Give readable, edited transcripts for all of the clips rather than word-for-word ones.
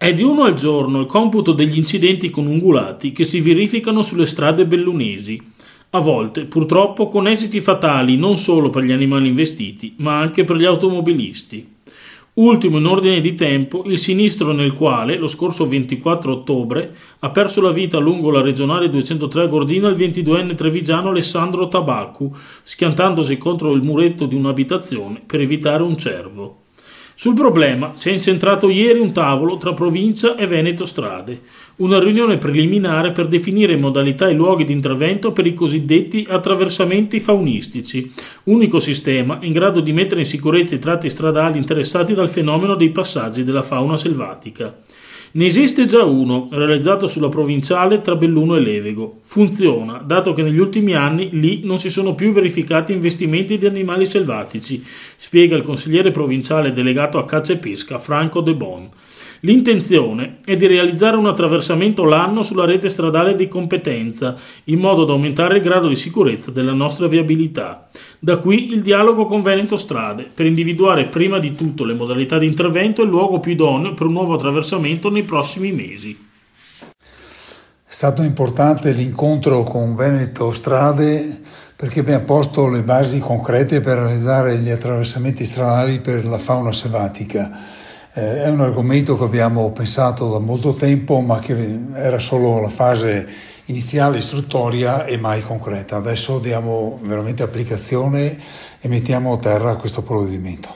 È di 1 al giorno il computo degli incidenti con ungulati che si verificano sulle strade bellunesi, a volte purtroppo con esiti fatali non solo per gli animali investiti, ma anche per gli automobilisti. Ultimo in ordine di tempo il sinistro nel quale, lo scorso 24 ottobre, ha perso la vita lungo la regionale 203 a Gordina il 22enne trevigiano Alessandro Tabaccu, schiantandosi contro il muretto di un'abitazione per evitare un cervo. Sul problema si è incentrato ieri un tavolo tra Provincia e Veneto Strade, una riunione preliminare per definire modalità e luoghi di intervento per i cosiddetti attraversamenti faunistici, unico sistema in grado di mettere in sicurezza i tratti stradali interessati dal fenomeno dei passaggi della fauna selvatica. Ne esiste già uno, realizzato sulla provinciale tra Belluno e Levego. Funziona, dato che negli ultimi anni lì non si sono più verificati investimenti di animali selvatici, spiega il consigliere provinciale delegato a caccia e pesca Franco De Bon. L'intenzione è di realizzare un attraversamento l'anno sulla rete stradale di competenza, in modo da aumentare il grado di sicurezza della nostra viabilità. Da qui il dialogo con Veneto Strade, per individuare prima di tutto le modalità di intervento e il luogo più idoneo per un nuovo attraversamento nei prossimi mesi. È stato importante l'incontro con Veneto Strade perché abbiamo posto le basi concrete per realizzare gli attraversamenti stradali per la fauna selvatica. È un argomento che abbiamo pensato da molto tempo, ma che era solo la fase iniziale istruttoria e mai concreta. Adesso diamo veramente applicazione e mettiamo a terra questo provvedimento.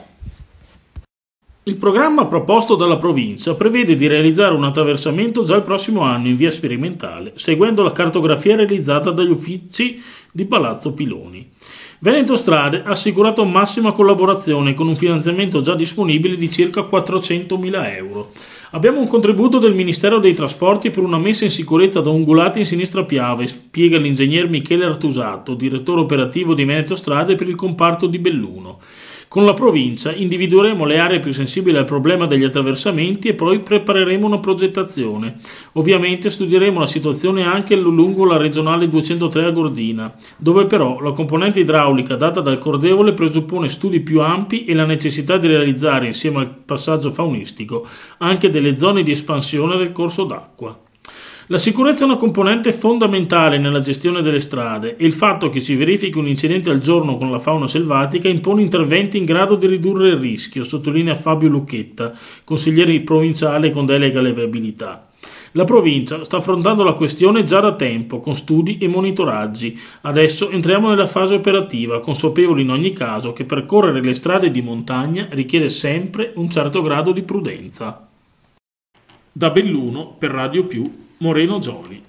Il programma proposto dalla provincia prevede di realizzare un attraversamento già il prossimo anno in via sperimentale, seguendo la cartografia realizzata dagli uffici di Palazzo Piloni. Veneto Strade ha assicurato massima collaborazione con un finanziamento già disponibile di circa 400.000 euro. Abbiamo un contributo del Ministero dei Trasporti per una messa in sicurezza da ungulati in sinistra Piave, spiega l'ingegner Michele Artusato, direttore operativo di Veneto Strade per il comparto di Belluno. Con la provincia individueremo le aree più sensibili al problema degli attraversamenti e poi prepareremo una progettazione. Ovviamente studieremo la situazione anche lungo la regionale 203 a Gordina, dove però la componente idraulica data dal cordevole presuppone studi più ampi e la necessità di realizzare, insieme al passaggio faunistico, anche delle zone di espansione del corso d'acqua. La sicurezza è una componente fondamentale nella gestione delle strade e il fatto che si verifichi un incidente al giorno con la fauna selvatica impone interventi in grado di ridurre il rischio, sottolinea Fabio Lucchetta, consigliere provinciale con delega alle viabilità. La provincia sta affrontando la questione già da tempo, con studi e monitoraggi. Adesso entriamo nella fase operativa, consapevoli in ogni caso che percorrere le strade di montagna richiede sempre un certo grado di prudenza. Da Belluno, per Radio Più, Moreno Gioli.